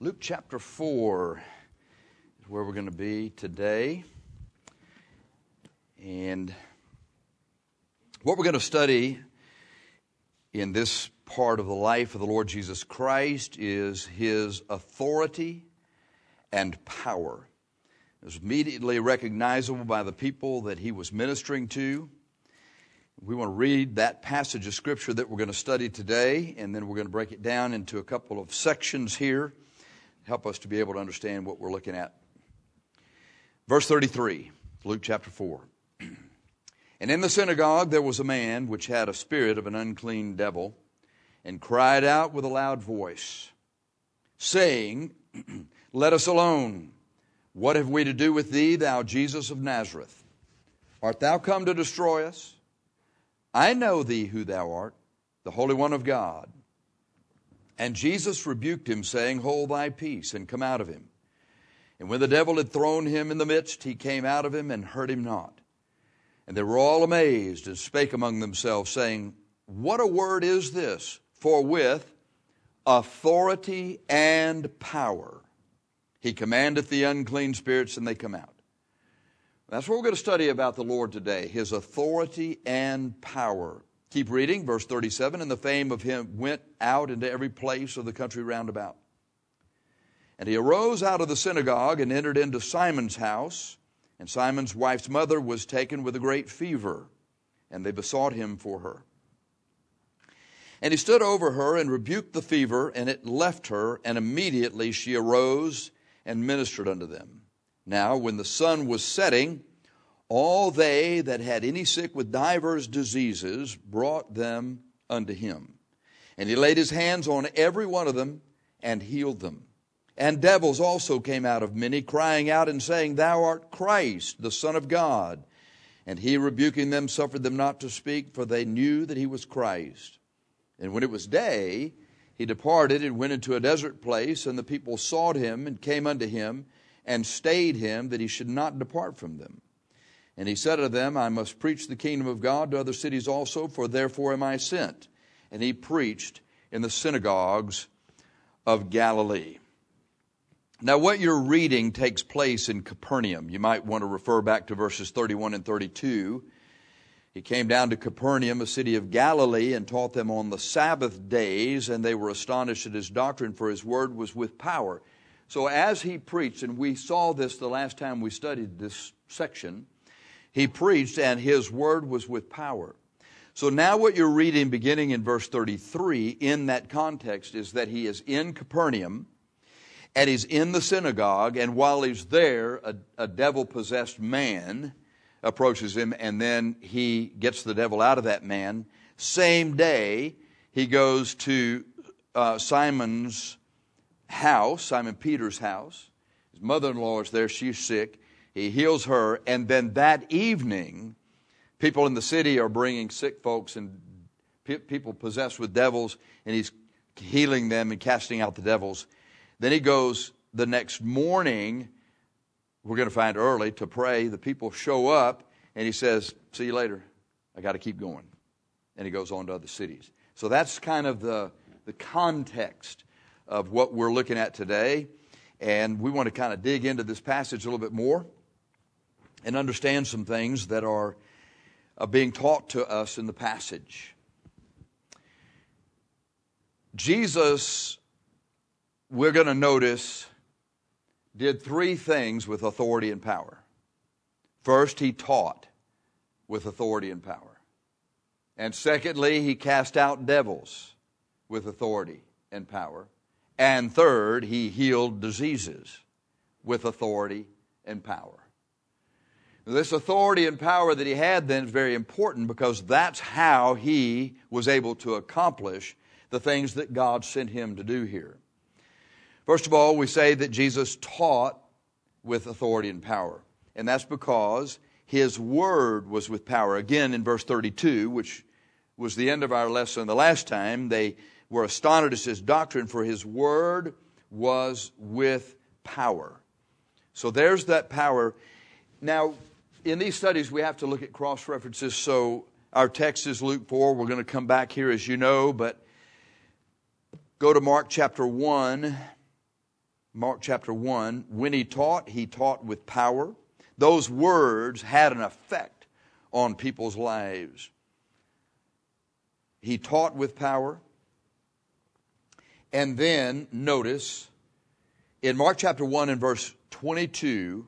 Luke chapter 4 is where we're going to be today. And what we're going to study in this part of the life of the Lord Jesus Christ is His authority and power. It was immediately recognizable by the people that He was ministering to. We want to read that passage of Scripture that we're going to study today, and then we're going to break it down into a couple of sections here, help us to be able to understand what we're looking at. Verse 33, Luke chapter 4. And in the synagogue there was a man which had a spirit of an unclean devil, and cried out with a loud voice, saying, Let us alone. What have we to do with thee, thou Jesus of Nazareth? Art thou come to destroy us? I know thee who thou art, the Holy One of God. And Jesus rebuked him, saying, Hold thy peace, and come out of him. And when the devil had thrown him in the midst, he came out of him and hurt him not. And they were all amazed, and spake among themselves, saying, What a word is this? For with authority and power he commandeth the unclean spirits, and they come out. That's what we're going to study about the Lord today, His authority and power. Keep reading, verse 37, And the fame of Him went out into every place of the country round about. And he arose out of the synagogue and entered into Simon's house. And Simon's wife's mother was taken with a great fever, and they besought him for her. And he stood over her and rebuked the fever, and it left her, and immediately she arose and ministered unto them. Now, when the sun was setting, all they that had any sick with divers diseases brought them unto him. And he laid his hands on every one of them and healed them. And devils also came out of many, crying out and saying, Thou art Christ, the Son of God. And he, rebuking them, suffered them not to speak, for they knew that he was Christ. And when it was day, he departed and went into a desert place, and the people sought him and came unto him and stayed him, that he should not depart from them. And he said unto them, I must preach the kingdom of God to other cities also, for therefore am I sent. And he preached in the synagogues of Galilee. Now, what you're reading takes place in Capernaum. You might want to refer back to verses 31 and 32. He came down to Capernaum, a city of Galilee, and taught them on the Sabbath days, and they were astonished at his doctrine, for his word was with power. So as he preached, and we saw this the last time we studied this section, he preached and his word was with power. So now what you're reading beginning in verse 33 in that context is that he is in Capernaum and he's in the synagogue, and while he's there, a devil-possessed man approaches him, and then he gets the devil out of that man. Same day, he goes to Simon's house, Simon Peter's house. His mother-in-law is there, she's sick. He heals her, and then that evening, people in the city are bringing sick folks and people possessed with devils, and he's healing them and casting out the devils. Then he goes the next morning, we're going to find early, to pray. The people show up, and he says, See you later. I got to keep going. And he goes on to other cities. So that's kind of the context of what we're looking at today. And we want to kind of dig into this passage a little bit more and understand some things that are being taught to us in the passage. Jesus, we're going to notice, did three things with authority and power. First, he taught with authority and power. And secondly, he cast out devils with authority and power. And third, he healed diseases with authority and power. This authority and power that he had then is very important, because that's how he was able to accomplish the things that God sent him to do here. First of all, we say that Jesus taught with authority and power. And that's because his word was with power. Again, in verse 32, which was the end of our lesson the last time, they were astonished at his doctrine, for his word was with power. So there's that power. Now, in these studies, we have to look at cross-references. So our text is Luke 4. We're going to come back here, as you know, but go to Mark chapter 1. Mark chapter 1, when he taught with power. Those words had an effect on people's lives. He taught with power. And then, notice, in Mark chapter 1 and verse 22,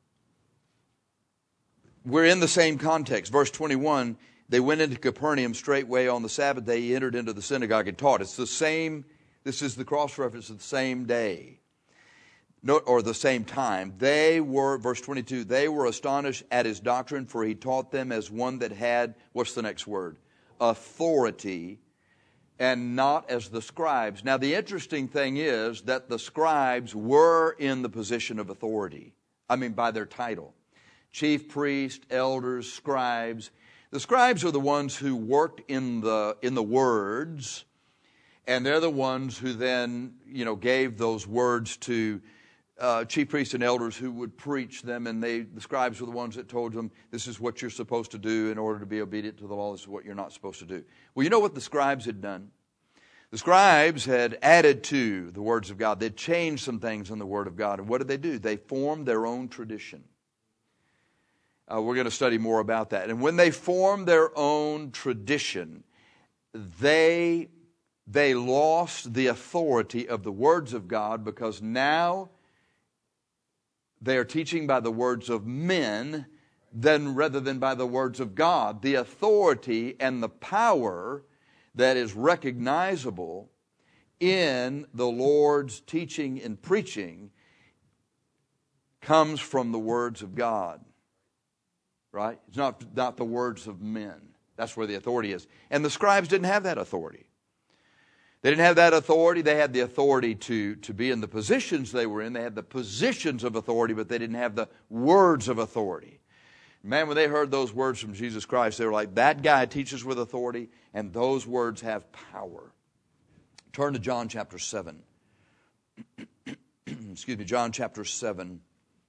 we're in the same context. Verse 21, they went into Capernaum straightway on the Sabbath day. He entered into the synagogue and taught. It's the same, this is the cross-reference of the same day, or the same time. They were, verse 22, they were astonished at his doctrine, for he taught them as one that had, what's the next word? Authority, and not as the scribes. Now, the interesting thing is that the scribes were in the position of authority. I mean, by their title. Chief priests, elders, scribes. The scribes are the ones who worked in the words, and they're the ones who then, gave those words to chief priests and elders who would preach them, and the scribes were the ones that told them, this is what you're supposed to do in order to be obedient to the law. This is what you're not supposed to do. Well, you know what the scribes had done? The scribes had added to the words of God. They'd changed some things in the Word of God. And what did they do? They formed their own tradition. We're going to study more about that. And when they formed their own tradition, they lost the authority of the words of God, because now they are teaching by the words of men rather than by the words of God. The authority and the power that is recognizable in the Lord's teaching and preaching comes from the words of God. Right? It's not the words of men. That's where the authority is. And the scribes didn't have that authority. They didn't have that authority. They had the authority to be in the positions they were in. They had the positions of authority, but they didn't have the words of authority. Man, when they heard those words from Jesus Christ, they were like, that guy teaches with authority, and those words have power. Turn to John chapter 7. Excuse me, John chapter 7.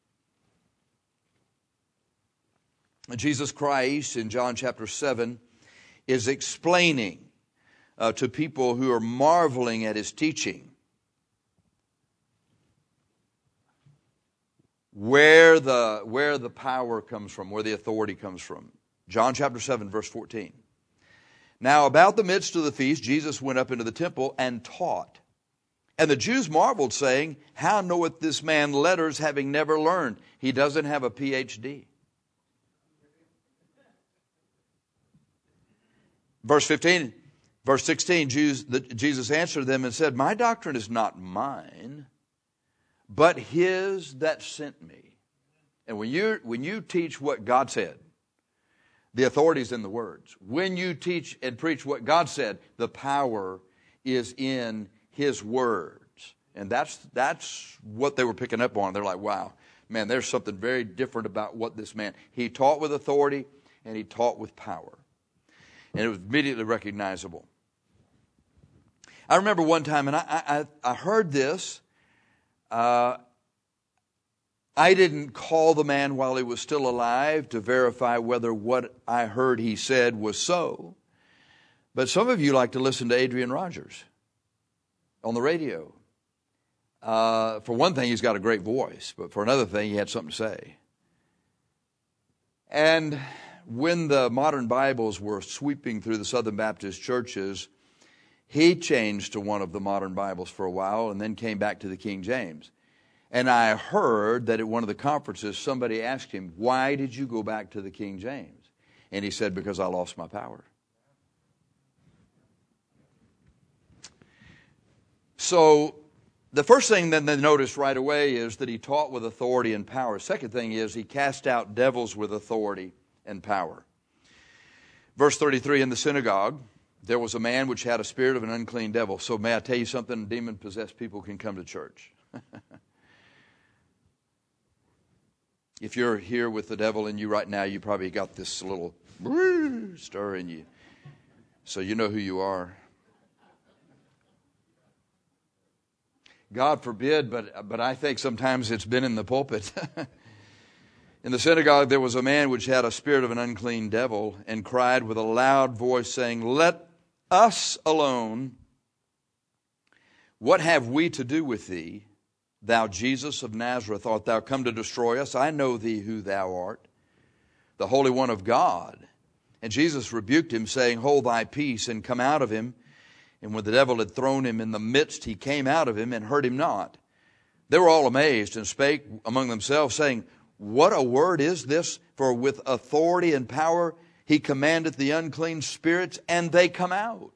Jesus Christ in John chapter 7 is explaining to people who are marveling at his teaching where the power comes from, where the authority comes from. John chapter 7, verse 14. Now about the midst of the feast, Jesus went up into the temple and taught. And the Jews marveled, saying, how knoweth this man letters, having never learned? He doesn't have a PhD. Verse 16, Jesus answered them and said, my doctrine is not mine, but his that sent me. And when you teach what God said, the authority is in the words. When you teach and preach what God said, the power is in his words. And that's what they were picking up on. They're like, wow, man, there's something very different about what this man. He taught with authority and he taught with power. And it was immediately recognizable. I remember one time, and I heard this. I didn't call the man while he was still alive to verify whether what I heard he said was so. But some of you like to listen to Adrian Rogers on the radio. For one thing, he's got a great voice. But for another thing, he had something to say. And when the modern Bibles were sweeping through the Southern Baptist churches, he changed to one of the modern Bibles for a while and then came back to the King James. And I heard that at one of the conferences, somebody asked him, why did you go back to the King James? And he said, because I lost my power. So the first thing that they noticed right away is that he taught with authority and power. Second thing is he cast out devils with authority and power. Verse 33, in the synagogue, there was a man which had a spirit of an unclean devil. So may I tell you something? Demon-possessed people can come to church. If you're here with the devil in you right now, you probably got this little stir in you. So you know who you are. God forbid, but I think sometimes it's been in the pulpit. In the synagogue there was a man which had a spirit of an unclean devil, and cried with a loud voice, saying, let us alone. What have we to do with thee, thou Jesus of Nazareth, art thou come to destroy us? I know thee who thou art, the Holy One of God. And Jesus rebuked him, saying, Hold thy peace, and come out of him. And when the devil had thrown him in the midst, he came out of him and hurt him not. They were all amazed and spake among themselves, saying, What a word is this? For with authority and power he commandeth the unclean spirits, and they come out.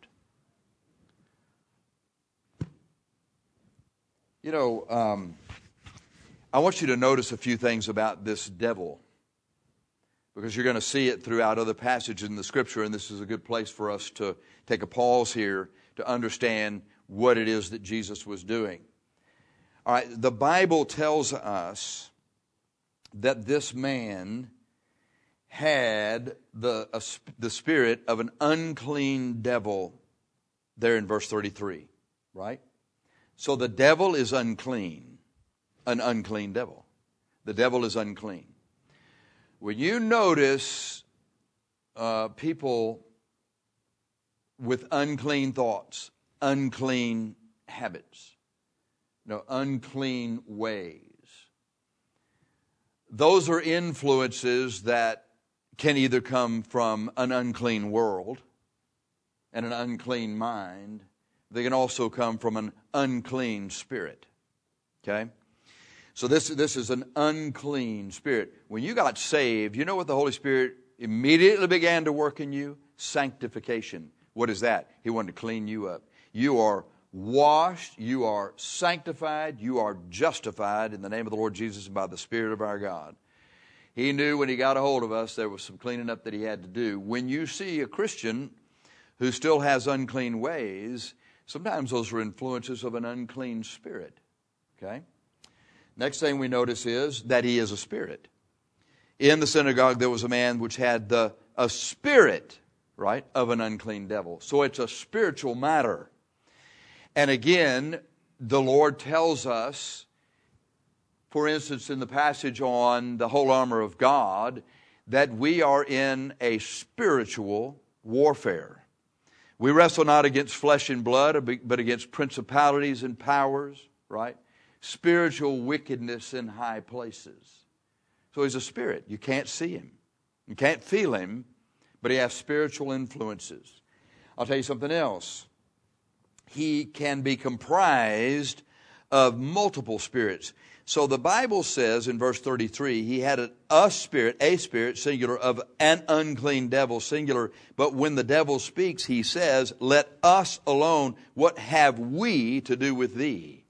You know, I want you to notice a few things about this devil, because you're going to see it throughout other passages in the Scripture, and this is a good place for us to take a pause here to understand what it is that Jesus was doing. All right, the Bible tells us that this man had the spirit of an unclean devil there in verse 33, right? So the devil is unclean, an unclean devil. The devil is unclean. When you notice people with unclean thoughts, unclean habits, unclean ways, those are influences that can either come from an unclean world and an unclean mind. They can also come from an unclean spirit. Okay? So this is an unclean spirit. When you got saved, you know what the Holy Spirit immediately began to work in you? Sanctification. What is that? He wanted to clean you up. You are washed, you are sanctified, you are justified in the name of the Lord Jesus and by the Spirit of our God. He knew when He got a hold of us there was some cleaning up that He had to do. When you see a Christian who still has unclean ways, sometimes those are influences of an unclean spirit. Okay? Next thing we notice is that he is a spirit. In the synagogue there was a man which had a spirit, right, of an unclean devil. So it's a spiritual matter. And again, the Lord tells us, for instance, in the passage on the whole armor of God, that we are in a spiritual warfare. We wrestle not against flesh and blood, but against principalities and powers, right? Spiritual wickedness in high places. So he's a spirit. You can't see him. You can't feel him, but he has spiritual influences. I'll tell you something else. He can be comprised of multiple spirits. So the Bible says in verse 33, he had a spirit, singular, of an unclean devil, singular. But when the devil speaks, he says, Let us alone, what have we to do with thee?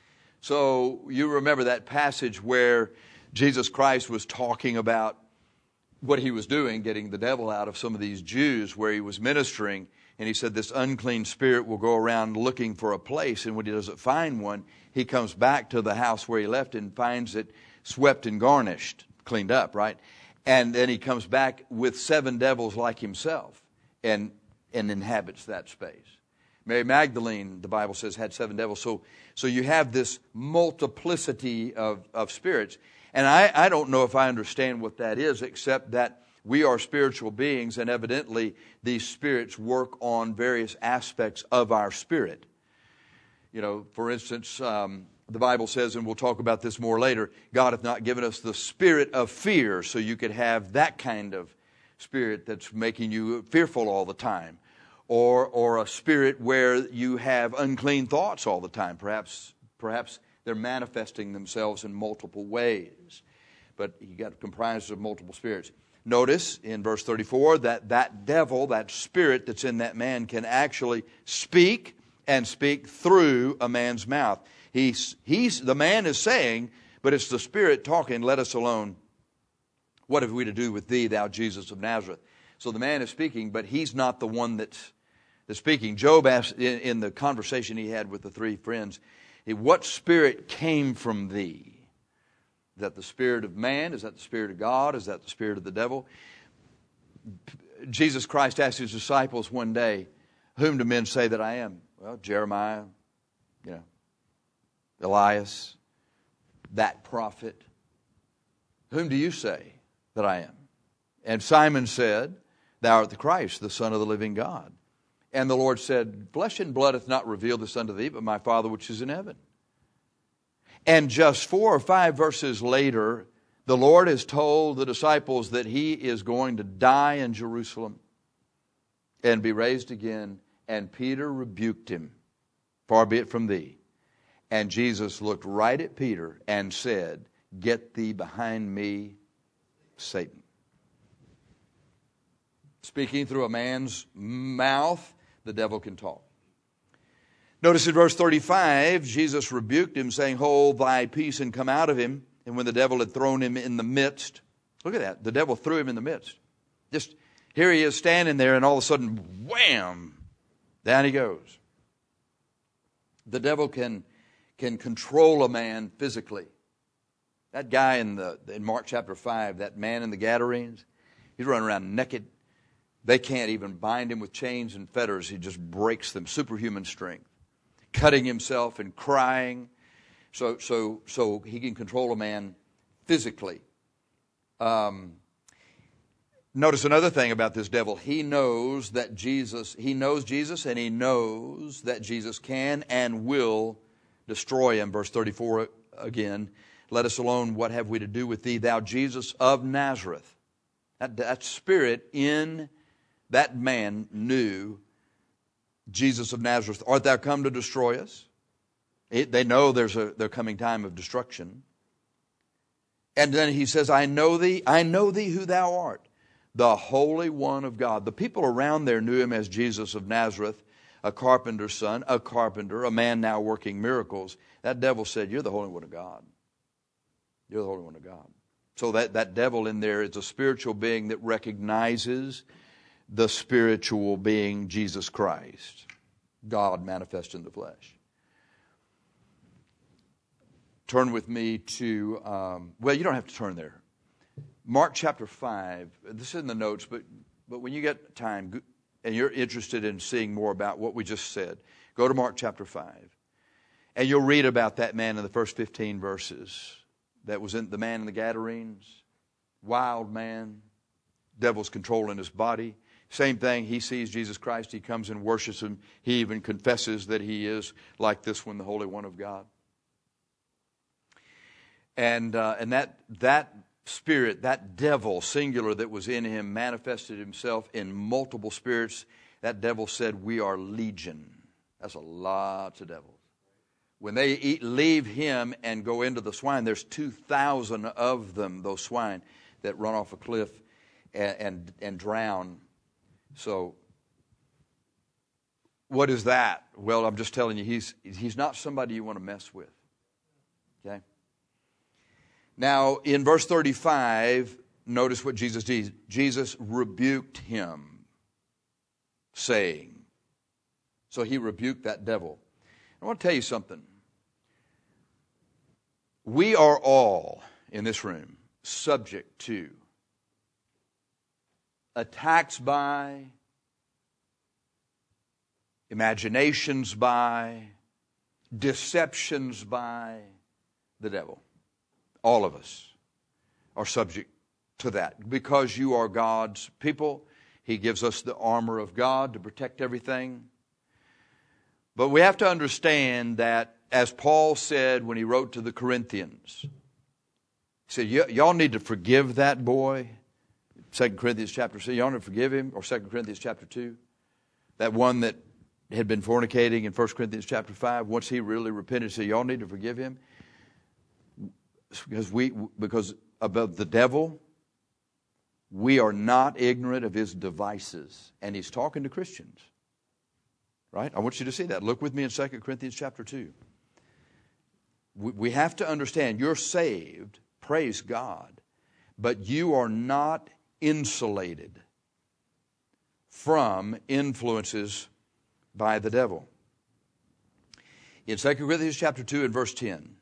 So you remember that passage where Jesus Christ was talking about what he was doing, getting the devil out of some of these Jews where he was ministering. And he said this unclean spirit will go around looking for a place. And when he doesn't find one, he comes back to the house where he left and finds it swept and garnished, cleaned up, right? And then he comes back with 7 devils like himself and inhabits that space. Mary Magdalene, the Bible says, had 7 devils. So you have this multiplicity of spirits. And I don't know if I understand what that is, except that we are spiritual beings, and evidently these spirits work on various aspects of our spirit. For instance, the Bible says, and we'll talk about this more later, God hath not given us the spirit of fear, so you could have that kind of spirit that's making you fearful all the time. Or a spirit where you have unclean thoughts all the time. Perhaps they're manifesting themselves in multiple ways. But you got comprised of multiple spirits. Notice in verse 34 that devil, that spirit that's in that man, can actually speak and speak through a man's mouth. The man is saying, but it's the spirit talking, let us alone. What have we to do with thee, thou Jesus of Nazareth? So the man is speaking, but he's not the one that's speaking. Job asked in the conversation he had with the 3 friends, what spirit came from thee? Is that the spirit of man? Is that the spirit of God? Is that the spirit of the devil? Jesus Christ asked his disciples one day, whom do men say that I am? Well, Jeremiah, Elias, that prophet. Whom do you say that I am? And Simon said, Thou art the Christ, the Son of the living God. And the Lord said, Flesh and blood hath not revealed this unto thee, but my Father which is in heaven. And just 4 or 5 verses later, the Lord has told the disciples that He is going to die in Jerusalem and be raised again. And Peter rebuked Him, "Far be it from thee." And Jesus looked right at Peter and said, "Get thee behind me, Satan." Speaking through a man's mouth, the devil can talk. Notice in verse 35, Jesus rebuked him, saying, "Hold thy peace and come out of him." And when the devil had thrown him in the midst, look at that, the devil threw him in the midst. Just here he is standing there, and all of a sudden, wham, down he goes. The devil can control a man physically. That guy in Mark chapter 5, that man in the Gadarenes, he's running around naked. They can't even bind him with chains and fetters. He just breaks them. Superhuman strength. Cutting himself and crying. So he can control a man physically. Notice another thing about this devil. He knows Jesus, and he knows that Jesus can and will destroy him. Verse 34 again. "Let us alone, what have we to do with thee, thou Jesus of Nazareth?" That spirit in that man knew Jesus of Nazareth. "Art thou come to destroy us?" They know there's a coming time of destruction. And then he says, I know thee who thou art, the Holy One of God. The people around there knew him as Jesus of Nazareth, a carpenter's son, a man now working miracles. That devil said, "You're the Holy One of God. You're the Holy One of God." So that devil in there is a spiritual being that recognizes the spiritual being Jesus Christ, God manifest in the flesh. Turn with me to, well, you don't have to turn there. Mark chapter 5. This is in the notes, but when you get time and you're interested in seeing more about what we just said, go to Mark chapter 5. And you'll read about that man in the first 15 verses. That was the man in the Gadarenes. Wild man. Devil's controlling his body. Same thing, he sees Jesus Christ. He comes and worships him. He even confesses that he is like this one, the Holy One of God. And that spirit, that devil, singular, that was in him, manifested himself in multiple spirits. That devil said, "We are legion." That's a lot of devils. When they leave him and go into the swine, there's 2,000 of them, those swine, that run off a cliff and drown. So, what is that? Well, I'm just telling you, he's not somebody you want to mess with. Okay? Now, in verse 35, notice what Jesus did. Jesus rebuked him, saying. So he rebuked that devil. I want to tell you something. We are all, in this room, subject to attacks by, imaginations by, deceptions by the devil. All of us are subject to that. Because you are God's people, He gives us the armor of God to protect everything. But we have to understand that, as Paul said when he wrote to the Corinthians, he said, y'all need to forgive that boy. 2 Corinthians chapter 6, y'all need to forgive him. Or 2 Corinthians chapter 2. That one that had been fornicating in 1 Corinthians chapter 5. Once he really repented, he said, y'all need to forgive him. Because about the devil, we are not ignorant of his devices. And he's talking to Christians. Right? I want you to see that. Look with me in 2 Corinthians chapter 2. We have to understand, you're saved, praise God, but you are not insulated from influences by the devil. In 2 Corinthians chapter 2 and verse 10,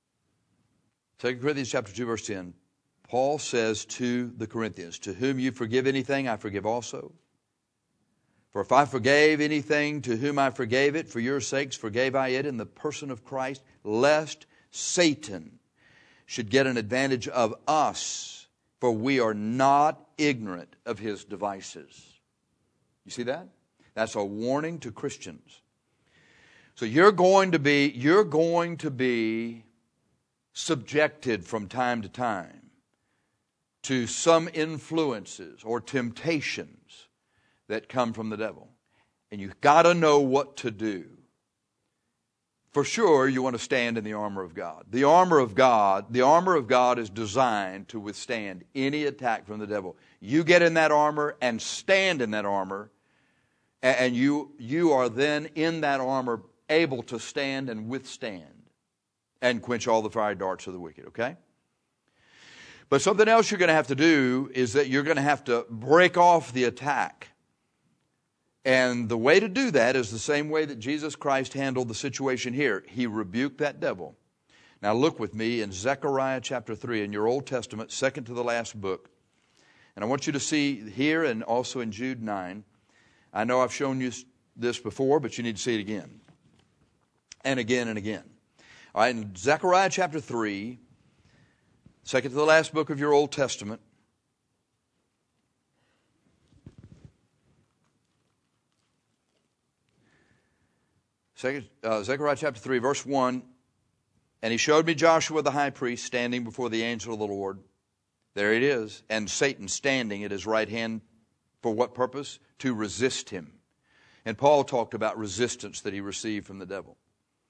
2 Corinthians chapter 2 verse 10, Paul says to the Corinthians, "To whom you forgive anything, I forgive also. For if I forgave anything to whom I forgave it, for your sakes forgave I it in the person of Christ, lest Satan should get an advantage of us, for we are not ignorant of his devices." You see that? That's a warning to Christians. So you're going to be subjected from time to time to some influences or temptations that come from the devil. And you've got to know what to do. For sure, you want to stand in the armor of God. The armor of God is designed to withstand any attack from the devil. You get in that armor and stand in that armor, and you are then in that armor able to stand and withstand and quench all the fiery darts of the wicked, okay? But something else you're going to have to do is that you're going to have to break off the attack. And the way to do that is the same way that Jesus Christ handled the situation here. He rebuked that devil. Now look with me in Zechariah chapter 3 in your Old Testament, second to the last book. And I want you to see here and also in Jude 9. I know I've shown you this before, but you need to see it again. And again and again. All right, in Zechariah chapter 3, second to the last book of your Old Testament, Zechariah chapter 3, verse 1, and he showed me Joshua the high priest standing before the angel of the Lord. There it is. And Satan standing at his right hand for what purpose? To resist him. And Paul talked about resistance that he received from the devil.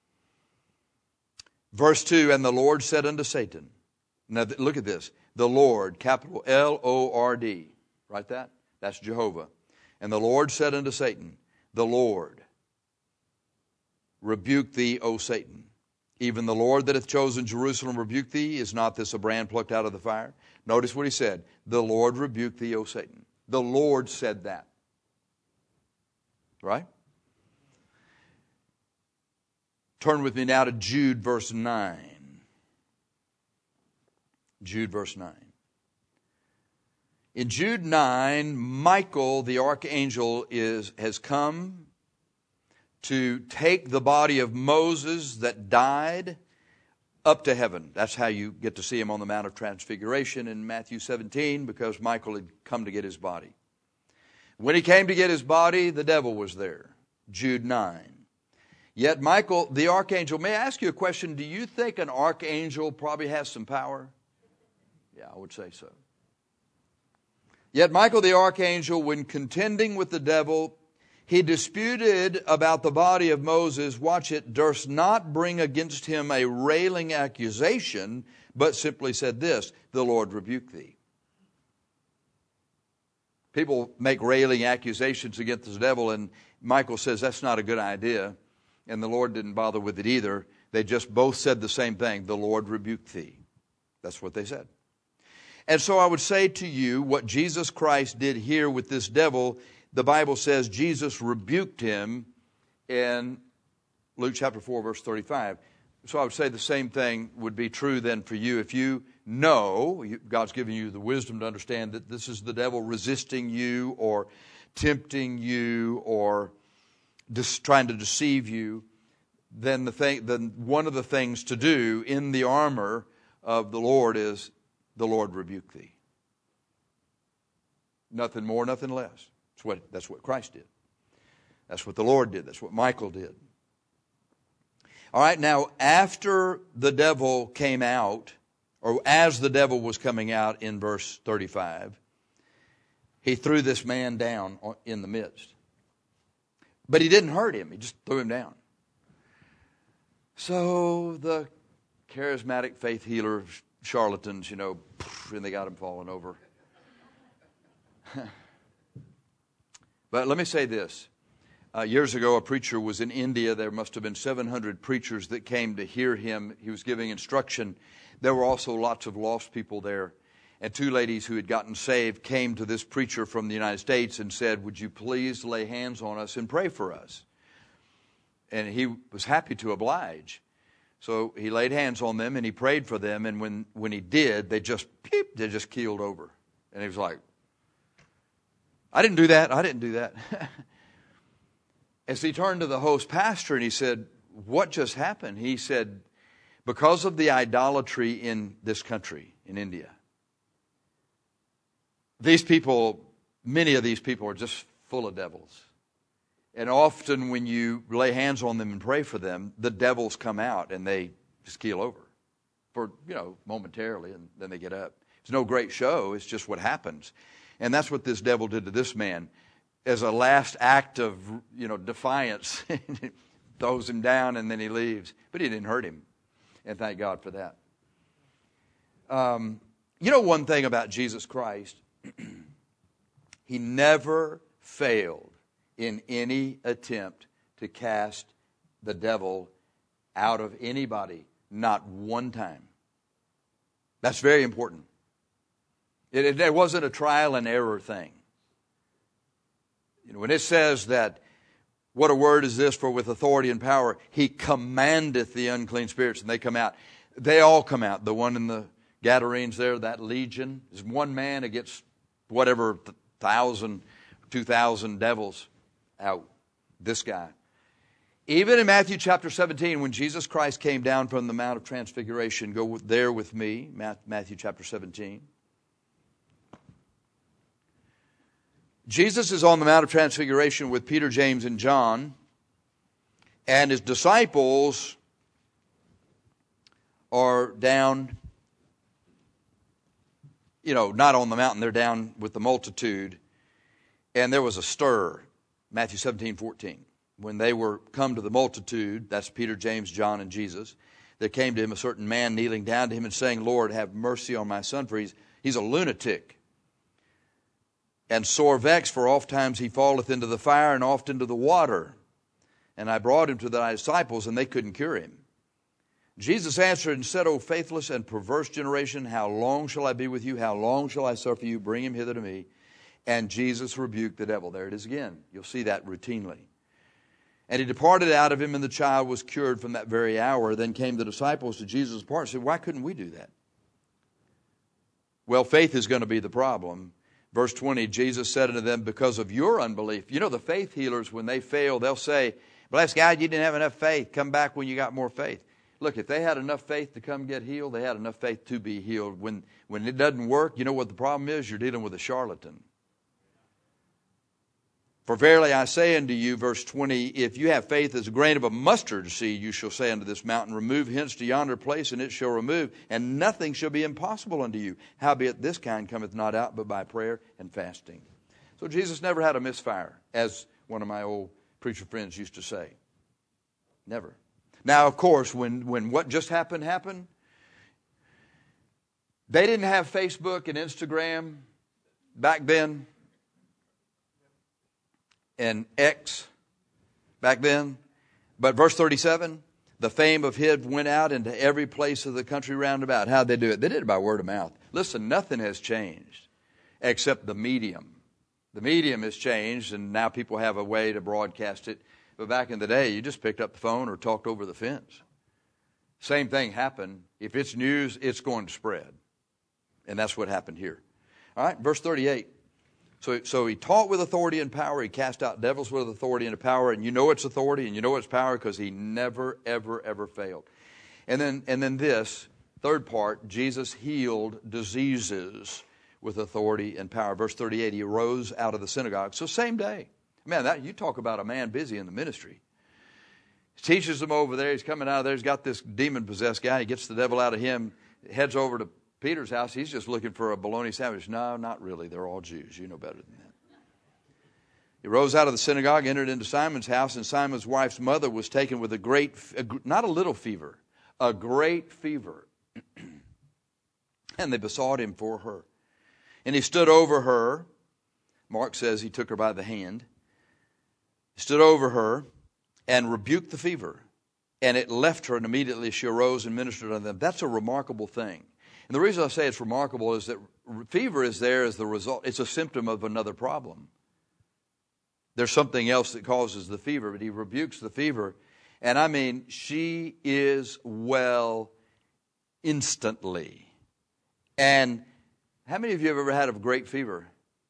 Verse 2, and the Lord said unto Satan. Now look at this. The Lord, capital L-O-R-D. Write that? That's Jehovah. And the Lord said unto Satan, the Lord, rebuke thee, O Satan. Even the Lord that hath chosen Jerusalem rebuke thee. Is not this a brand plucked out of the fire? Notice what he said. The Lord rebuke thee, O Satan. The Lord said that. Right? Turn with me now to Jude verse 9. Jude verse 9. In Jude 9, Michael the archangel has come to take the body of Moses that died up to heaven. That's how you get to see him on the Mount of Transfiguration in Matthew 17, because Michael had come to get his body. When he came to get his body, the devil was there. Jude 9. Yet Michael, the archangel, may I ask you a question? Do you think an archangel probably has some power? Yeah, I would say so. Yet Michael the archangel, when contending with the devil, he disputed about the body of Moses, watch it, durst not bring against him a railing accusation, but simply said this, the Lord rebuke thee. People make railing accusations against the devil, and Michael says that's not a good idea, and the Lord didn't bother with it either. They just both said the same thing, the Lord rebuke thee. That's what they said. And so I would say to you, what Jesus Christ did here with this devil, the Bible says Jesus rebuked him in Luke chapter 4, verse 35. So I would say the same thing would be true then for you. If you know, God's giving you the wisdom to understand that this is the devil resisting you or tempting you or just trying to deceive you, then one of the things to do in the armor of the Lord is the Lord rebuke thee. Nothing more, nothing less. That's what Christ did. That's what the Lord did. That's what Michael did. All right, now after the devil came out, or as the devil was coming out in verse 35, he threw this man down in the midst. But he didn't hurt him. He just threw him down. So the charismatic faith healer charlatans, and they got him falling over. But let me say this. Years ago, a preacher was in India. There must have been 700 preachers that came to hear him. He was giving instruction. There were also lots of lost people there. And two ladies who had gotten saved came to this preacher from the United States and said, would you please lay hands on us and pray for us? And he was happy to oblige. So he laid hands on them and he prayed for them. And when he did, they just keeled over. And he was like, I didn't do that. As he turned to the host pastor and he said, what just happened? He said, because of the idolatry in this country, in India, many of these people are just full of devils. And often when you lay hands on them and pray for them, the devils come out and they just keel over. for, momentarily, and then they get up. It's no great show. It's just what happens. And that's what this devil did to this man. As a last act of, defiance, throws him down and then he leaves. But he didn't hurt him. And thank God for that. One thing about Jesus Christ, he never failed in any attempt to cast the devil out of anybody, not one time. That's very important. It wasn't a trial and error thing. When it says that, what a word is this, for with authority and power, he commandeth the unclean spirits, and they come out. They all come out. The one in the Gadarenes there, that legion, is one man against whatever 1,000, 2,000 devils out. This guy. Even in Matthew chapter 17, when Jesus Christ came down from the Mount of Transfiguration, go there with me, Matthew chapter 17. Jesus is on the Mount of Transfiguration with Peter, James, and John, and his disciples are down, not on the mountain, they're down with the multitude, and there was a stir, Matthew 17:14. When they were come to the multitude, that's Peter, James, John, and Jesus, there came to him a certain man kneeling down to him and saying, Lord, have mercy on my son, for he's a lunatic, and sore vexed, for oft times he falleth into the fire and oft into the water. And I brought him to thy disciples, and they couldn't cure him. Jesus answered and said, O faithless and perverse generation, how long shall I be with you? How long shall I suffer you? Bring him hither to me. And Jesus rebuked the devil. There it is again. You'll see that routinely. And he departed out of him, and the child was cured from that very hour. Then came the disciples to Jesus apart and said, why couldn't we do that? Well, faith is going to be the problem. Verse 20, Jesus said unto them, because of your unbelief. The faith healers, when they fail, they'll say, bless God, you didn't have enough faith. Come back when you got more faith. Look, if they had enough faith to come get healed, they had enough faith to be healed. When it doesn't work, you know what the problem is? You're dealing with a charlatan. For verily I say unto you, verse 20, if you have faith as a grain of a mustard seed, you shall say unto this mountain, remove hence to yonder place, and it shall remove, and nothing shall be impossible unto you. Howbeit this kind cometh not out but by prayer and fasting. So Jesus never had a misfire, as one of my old preacher friends used to say. Never. Now, of course, when what just happened, they didn't have Facebook and Instagram back then. And X back then. But verse 37, the fame of him went out into every place of the country round about. How'd they do it? They did it by word of mouth. Listen, nothing has changed except the medium. The medium has changed, and now people have a way to broadcast it. But back in the day, you just picked up the phone or talked over the fence. Same thing happened. If it's news, it's going to spread. And that's what happened here. All right, verse 38. So he taught with authority and power. He cast out devils with authority and power. And you know it's authority and you know it's power because he never, ever, ever failed. And then this, third part, Jesus healed diseases with authority and power. Verse 38, he arose out of the synagogue. So same day. Man, you talk about a man busy in the ministry. He teaches them over there. He's coming out of there. He's got this demon-possessed guy. He gets the devil out of him, heads over to Peter's house. He's just looking for a bologna sandwich. No, not really. They're all Jews. You know better than that. He rose out of the synagogue, entered into Simon's house, and Simon's wife's mother was taken with not a little fever, a great fever. And they besought him for her. And he stood over her. Mark says he took her by the hand. He stood over her and rebuked the fever. And it left her, and immediately she arose and ministered unto them. That's a remarkable thing. And the reason I say it's remarkable is that fever is there as the result. It's a symptom of another problem. There's something else that causes the fever, but he rebukes the fever. And I mean, she is well instantly. And how many of you have ever had a great fever?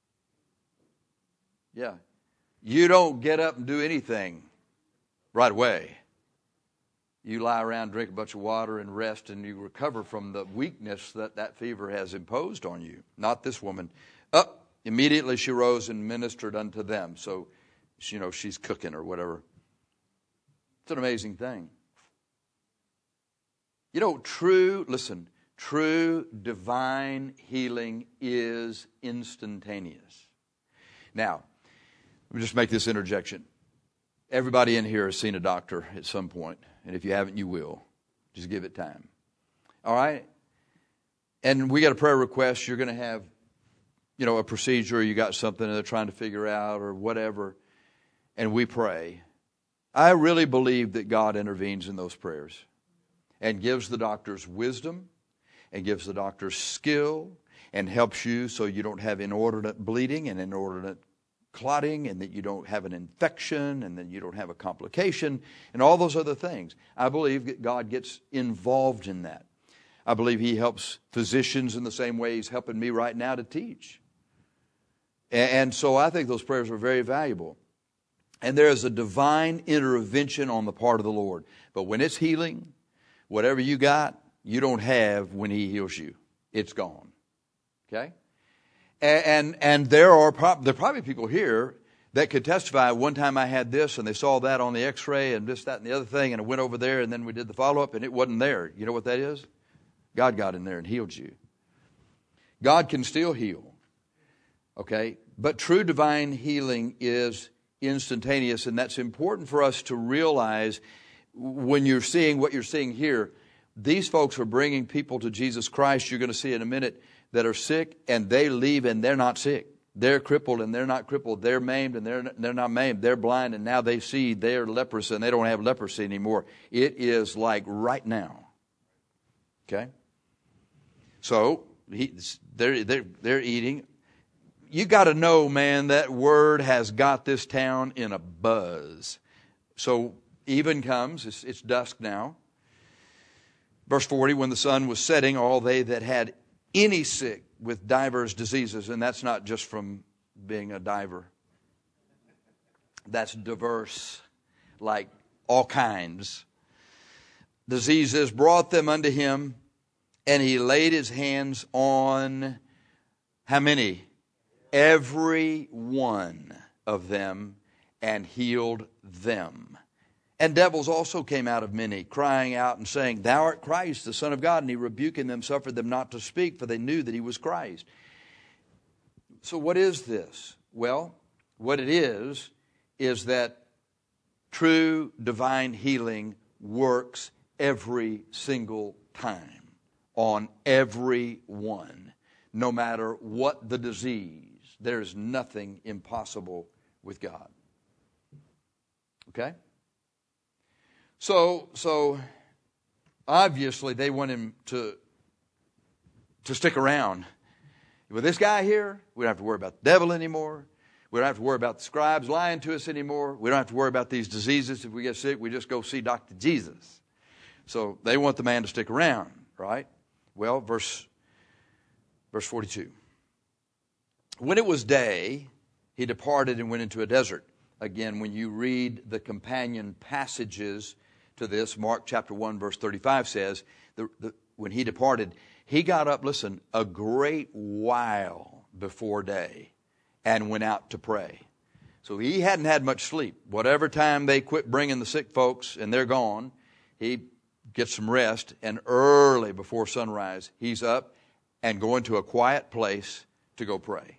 Yeah. You don't get up and do anything right away. You lie around, drink a bunch of water, and rest, and you recover from the weakness that fever has imposed on you. Not this woman. Up, immediately she rose and ministered unto them. So, she's cooking or whatever. It's an amazing thing. You know, true divine healing is instantaneous. Now, let me just make this interjection. Everybody in here has seen a doctor at some point, and if you haven't, you will. Just give it time. All right? And we got a prayer request. You're going to have, a procedure, or you got something they're trying to figure out or whatever, and we pray. I really believe that God intervenes in those prayers and gives the doctors wisdom and gives the doctors skill and helps you so you don't have inordinate bleeding and inordinate clotting, and that you don't have an infection, and then you don't have a complication, and all those other things. I believe that God gets involved in that. I believe He helps physicians in the same way He's helping me right now to teach. And so I think those prayers are very valuable. And there is a divine intervention on the part of the Lord. But when it's healing, whatever you got, you don't have when He heals you. It's gone. Okay? And there are probably people here that could testify, one time I had this and they saw that on the x-ray and this, that, and the other thing, and I went over there and then we did the follow-up and it wasn't there. You know what that is? God got in there and healed you. God can still heal. Okay? But true divine healing is instantaneous, and that's important for us to realize when you're seeing what you're seeing here. These folks are bringing people to Jesus Christ, you're going to see in a minute, that are sick, and they leave and they're not sick. They're crippled and they're not crippled. They're maimed and they're not maimed. They're blind and now they see. They're leprous and they don't have leprosy anymore. It is like right now. Okay? So, they're eating. You got to know, man, that word has got this town in a buzz. So, even comes. It's dusk now. Verse 40, when the sun was setting, all they that had any sick with divers diseases, and that's not just from being a diver. That's diverse, like all kinds. Diseases brought them unto Him, and He laid His hands on how many? Every one of them, and healed them. And devils also came out of many, crying out and saying, Thou art Christ, the Son of God. And He, rebuking them, suffered them not to speak, for they knew that He was Christ. So what is this? Well, what it is that true divine healing works every single time on everyone, no matter what the disease. There's nothing impossible with God. Okay? So obviously they want Him to stick around. With this guy here, we don't have to worry about the devil anymore. We don't have to worry about the scribes lying to us anymore. We don't have to worry about these diseases. If we get sick, we just go see Dr. Jesus. So they want the man to stick around, right? Well, verse 42. When it was day, He departed and went into a desert. Again, when you read the companion passages to this, Mark chapter 1, verse 35 says, when He departed, He got up, listen, a great while before day and went out to pray. So He hadn't had much sleep. Whatever time they quit bringing the sick folks and they're gone, He gets some rest, and early before sunrise, He's up and going to a quiet place to go pray.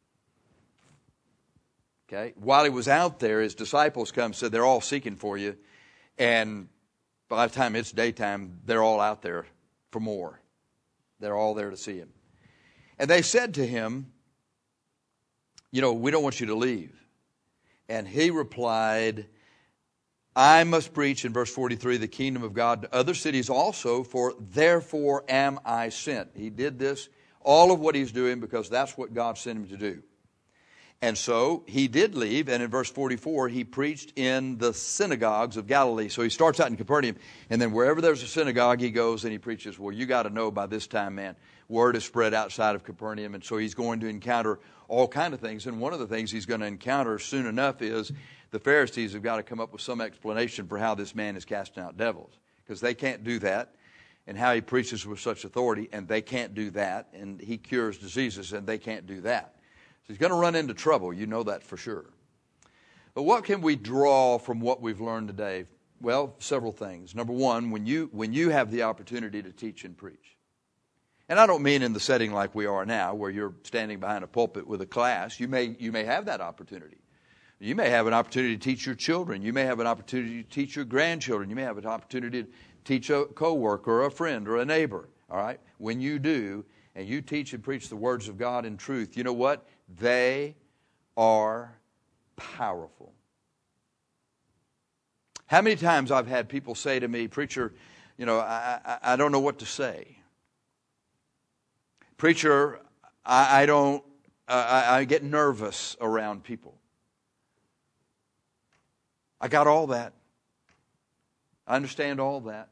Okay? While He was out there, His disciples come and said, they're all seeking for you. And by the time it's daytime, they're all out there for more. They're all there to see Him. And they said to Him, we don't want you to leave. And He replied, I must preach, in verse 43, the kingdom of God to other cities also, for therefore am I sent. He did this, all of what He's doing, because that's what God sent Him to do. And so He did leave, and in verse 44, He preached in the synagogues of Galilee. So He starts out in Capernaum, and then wherever there's a synagogue, He goes and He preaches. Well, you got to know by this time, man, word is spread outside of Capernaum, and so He's going to encounter all kinds of things. And one of the things He's going to encounter soon enough is the Pharisees have got to come up with some explanation for how this man is casting out devils, because they can't do that, and how He preaches with such authority, and they can't do that, and He cures diseases, and they can't do that. He's going to run into trouble. You know that for sure. But what can we draw from what we've learned today? Well, several things. Number one, when you have the opportunity to teach and preach. And I don't mean in the setting like we are now, where you're standing behind a pulpit with a class. You may have that opportunity. You may have an opportunity to teach your children. You may have an opportunity to teach your grandchildren. You may have an opportunity to teach a coworker or a friend or a neighbor. All right? When you do, and you teach and preach the words of God in truth, you know what? They are powerful. How many times I've had people say to me, "Preacher, I don't know what to say. Preacher, I get nervous around people." I got all that. I understand all that.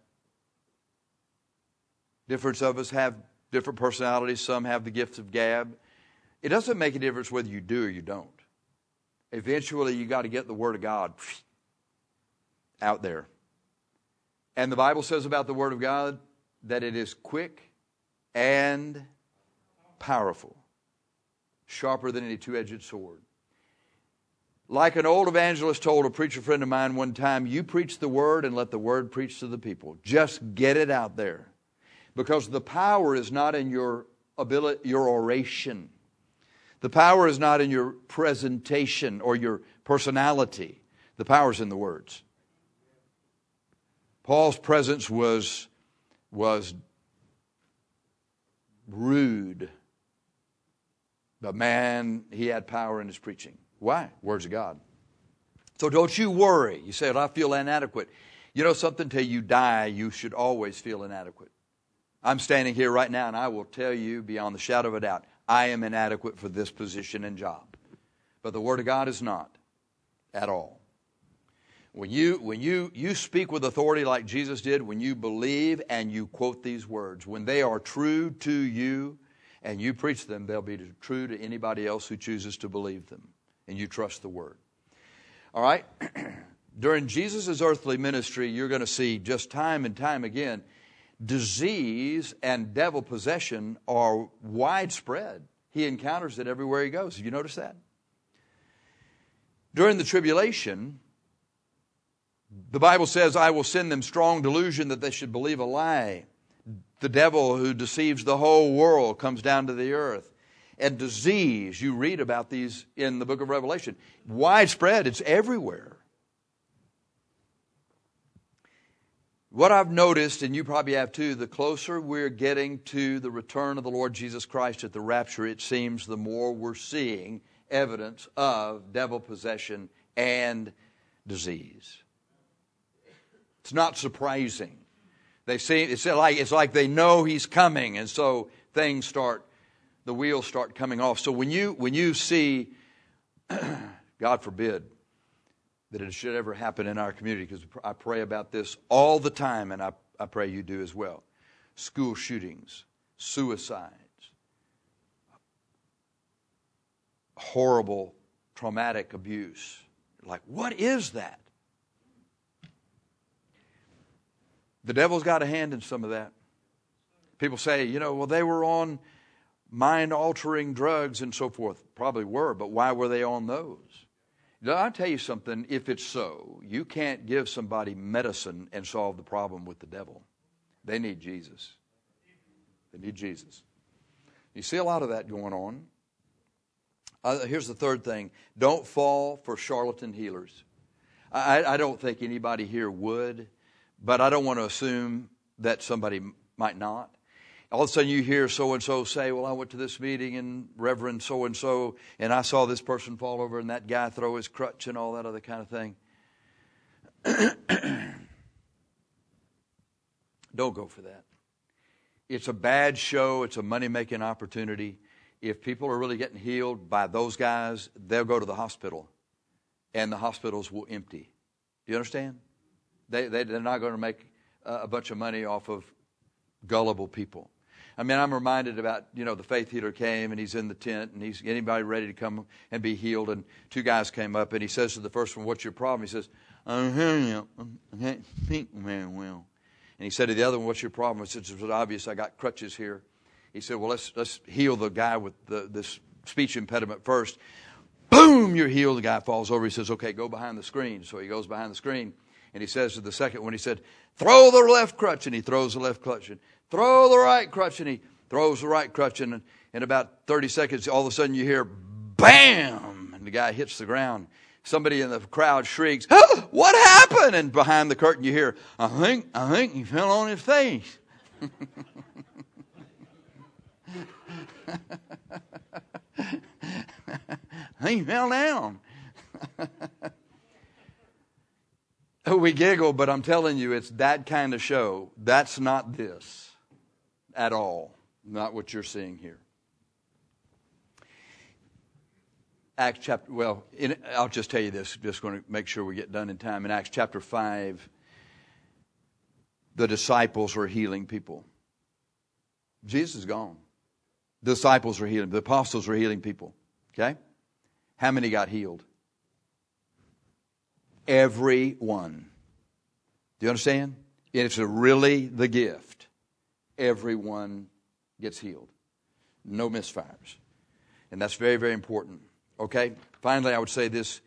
Different of us have different personalities. Some have the gift of gab. It doesn't make a difference whether you do or you don't. Eventually, you got to get the Word of God out there. And the Bible says about the Word of God that it is quick and powerful, sharper than any two-edged sword. Like an old evangelist told a preacher friend of mine one time, you preach the Word and let the Word preach to the people. Just get it out there. Because the power is not in your ability, your oration. The power is not in your presentation or your personality. The power is in the words. Paul's presence was rude. But man, he had power in his preaching. Why? Words of God. So don't you worry. You say, well, I feel inadequate. You know something? Till you die, you should always feel inadequate. I'm standing here right now, and I will tell you beyond the shadow of a doubt, I am inadequate for this position and job. But the Word of God is not at all. When you speak with authority like Jesus did, when you believe and you quote these words, when they are true to you and you preach them, they'll be true to anybody else who chooses to believe them. And you trust the Word. All right? During Jesus' earthly ministry, you're going to see just time and time again, disease and devil possession are widespread. He encounters it everywhere he goes. Have you noticed that? During the tribulation, the Bible says, I will send them strong delusion that they should believe a lie. The devil who deceives the whole world comes down to the earth. And disease, you read about these in the book of Revelation. Widespread, it's everywhere. What I've noticed, and you probably have too, the closer we're getting to the return of the Lord Jesus Christ at the rapture, it seems the more we're seeing evidence of devil possession and disease. It's not surprising. It's like they know He's coming, and so the wheels start coming off. So when you see, God forbid, that it should ever happen in our community, because I pray about this all the time, and I pray you do as well. School shootings, suicides, horrible, traumatic abuse. Like, what is that? The devil's got a hand in some of that. People say, well, they were on mind-altering drugs and so forth. Probably were, but why were they on those? I'll tell you something, if it's so, you can't give somebody medicine and solve the problem with the devil. They need Jesus. They need Jesus. You see a lot of that going on. Here's the third thing. Don't fall for charlatan healers. I don't think anybody here would, but I don't want to assume that somebody might not. All of a sudden you hear so-and-so say, well, I went to this meeting and Reverend so-and-so, and I saw this person fall over and that guy throw his crutch and all that other kind of thing. Don't go for that. It's a bad show. It's a money-making opportunity. If people are really getting healed by those guys, they'll go to the hospital, and the hospitals will empty. Do you understand? They're not going to make a bunch of money off of gullible people. I mean, I'm reminded about, the faith healer came and he's in the tent and he's anybody ready to come and be healed. And two guys came up and he says to the first one, what's your problem? He says, I can't speak very well. And he said to the other one, what's your problem? He said, it's obvious, I got crutches here. He said, well, let's heal the guy with this speech impediment first. Boom, you're healed. The guy falls over. He says, okay, go behind the screen. So he goes behind the screen. And he says to the second one, he said, throw the left crutch. And he throws the left crutch. And throw the right crutch. And he throws the right crutch. And in about 30 seconds, all of a sudden you hear, bam! And the guy hits the ground. Somebody in the crowd shrieks, oh, what happened? And behind the curtain you hear, I think he fell on his face. He fell down. We giggle, but I'm telling you, it's that kind of show. That's not this at all. Not what you're seeing here. Acts chapter, I'll just tell you this, just going to make sure we get done in time. In Acts chapter 5, the disciples were healing people. Jesus is gone. The disciples were healing, the apostles were healing people. Okay? How many got healed? Everyone. Do you understand? It's really the gift. Everyone gets healed. No misfires. And that's very, very important. Okay? Finally, I would say this.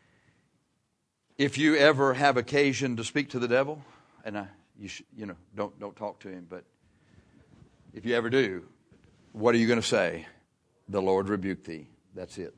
If you ever have occasion to speak to the devil, and don't talk to him, but if you ever do, what are you going to say? The Lord rebuke thee. That's it.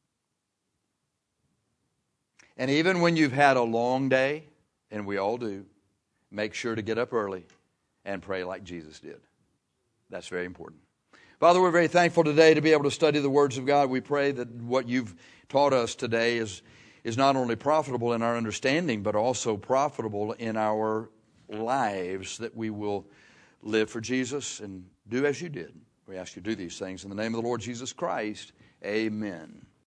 And even when you've had a long day, and we all do, make sure to get up early and pray like Jesus did. That's very important. Father, we're very thankful today to be able to study the words of God. We pray that what you've taught us today is not only profitable in our understanding, but also profitable in our lives, that we will live for Jesus and do as you did. We ask you to do these things in the name of the Lord Jesus Christ. Amen.